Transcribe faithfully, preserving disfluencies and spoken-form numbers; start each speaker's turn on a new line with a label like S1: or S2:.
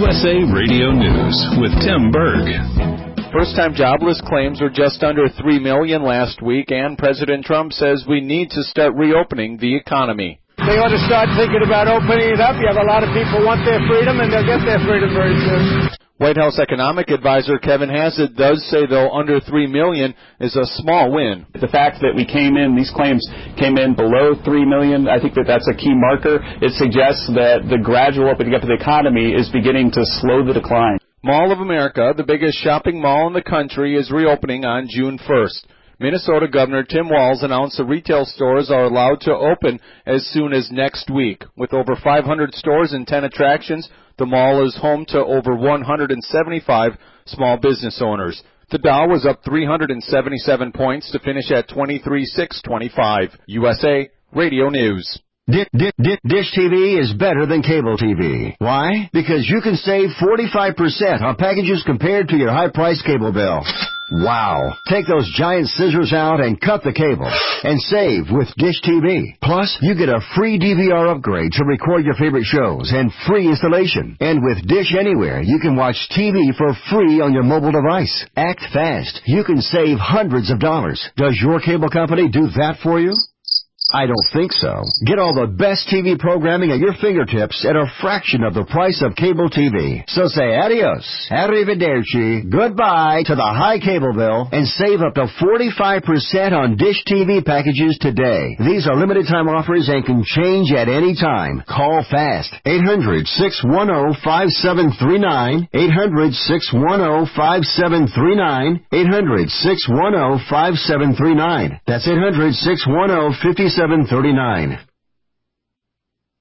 S1: S A Radio News with Tim Berg.
S2: First-time jobless claims were just under three million last week, and President Trump says we need to start reopening the economy.
S3: They ought to start thinking about opening it up. You have a lot of people want their freedom, and they'll get their freedom very soon.
S2: White House economic advisor Kevin Hassett does say, though, under three million is a small win.
S4: The fact that we came in, these claims came in below three million, I think that that's a key marker. It suggests that the gradual opening up of the economy is beginning to slow the decline.
S2: Mall of America, the biggest shopping mall in the country, is reopening on June first. Minnesota Governor Tim Walz announced the retail stores are allowed to open as soon as next week. With over five hundred stores and ten attractions, the mall is home to over one hundred seventy-five small business owners. The Dow was up three hundred seventy-seven points to finish at twenty-three thousand six hundred twenty-five. U S A Radio News.
S5: Dish, dish, dish T V is better than cable T V. Why? Because you can save forty-five percent on packages compared to your high-priced cable bill. Wow. Take those giant scissors out and cut the cable and save with Dish T V. Plus, you get a free D V R upgrade to record your favorite shows and free installation. And with Dish Anywhere, you can watch T V for free on your mobile device. Act fast. You can save hundreds of dollars. Does your cable company do that for you? I don't think so. Get all the best T V programming at your fingertips at a fraction of the price of cable T V. So say adios, arrivederci, goodbye to the high cable bill and save up to forty-five percent on Dish T V packages today. These are limited time offers and can change at any time. Call fast. eight hundred, six one zero, five seven three nine. eight hundred, six one zero, five seven three nine. eight hundred, six one zero, five seven three nine. That's eight hundred, six one zero, five seven three nine.